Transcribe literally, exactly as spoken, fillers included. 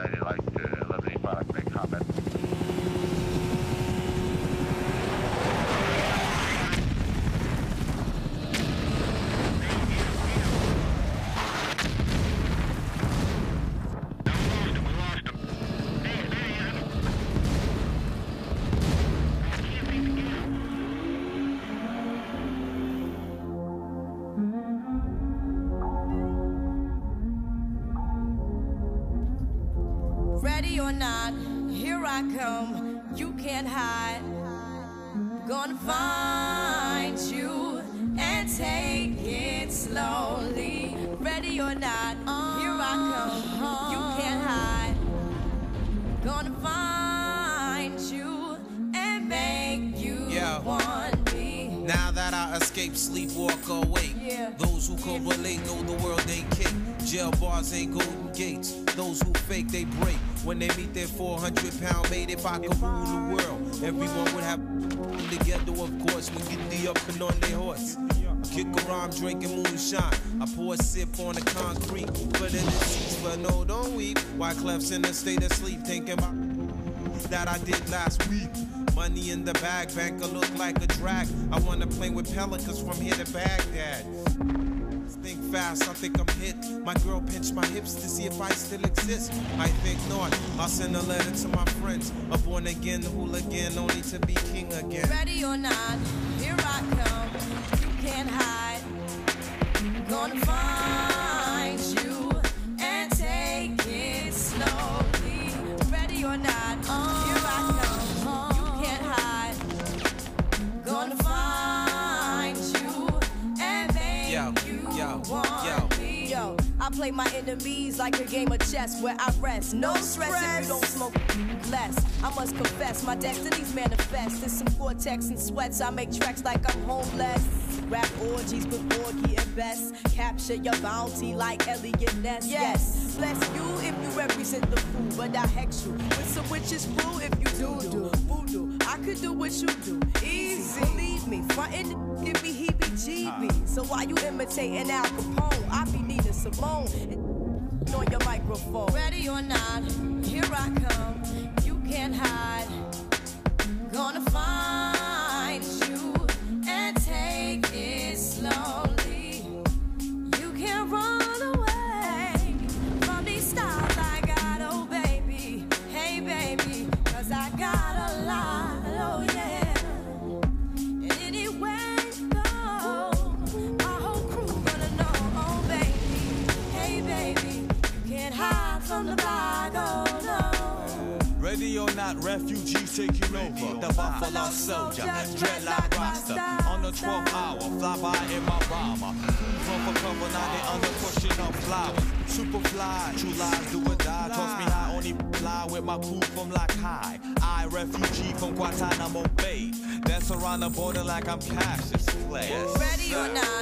I'd like to let the product make comment. Ready or not, here I come, you can't hide. Gonna find you and take it slowly. Ready or not, here I come, you can't hide. Gonna find you and make you yeah. want me. Now that I escape, sleep, walk, awake. Yeah. Those who can relate know the world ain't kick. Jail bars ain't golden gates. Those who fake, they break. When they meet their four hundred pound mate, if I could rule the world, everyone would have together, of course. We get the up and on their horse. Kick around, drinking moonshine. I pour a sip on the concrete. Put it in the seats, but no, don't weep. Wyclef's in a state of sleep, thinking about that I did last week. Money in the bag, banker look like a drag. I wanna play with pelicans from here to Baghdad. Think fast, I think I'm hit. My girl pinched my hips to see if I still exist. I think not. I'll send a letter to my friends. A born again hooligan, only to be king again. Ready or not, here I come. You can't hide. Gonna find you and take it slowly. Ready or not, here I come. You can't hide. Gonna find you and make yo, you yo, want yo. me. Yo, I play my enemies like a game of chess where I rest. No, no stress, stress if you don't smoke less. I must confess, my destinies manifest. In some cortex and sweats, I make tracks like I'm homeless. Rap orgies with Borgie and Best. Capture your bounty like Elliot Ness. Yes, bless you if you represent the fool, but I hex you with some witches brew if you do do voodoo. I could do what you do, easy. Believe me, frontin' give me heebie-jeebies. So why you imitating Al Capone? I be needing Simone on your microphone. Ready or not, here I come. You can't hide. Gonna find you and take it slowly. You can't run away from these styles I got, oh baby. Hey baby, cause I got a lot, oh yeah. And anywhere you go, my whole crew gonna know, oh baby. Hey baby, you can't hide from the bag, oh no. Ready or not, refugees taking over. The Buffalo Soldier, dreadlock roster. On the twelfth hour, fly by in my bomber. From for cover, now they under pushing up flowers. Superfly, true lies do or die. Toss me high, only fly with my crew from like high. I, refugee from Guantanamo Bay. Dance around the border like I'm Cassius Clay. Ready or not,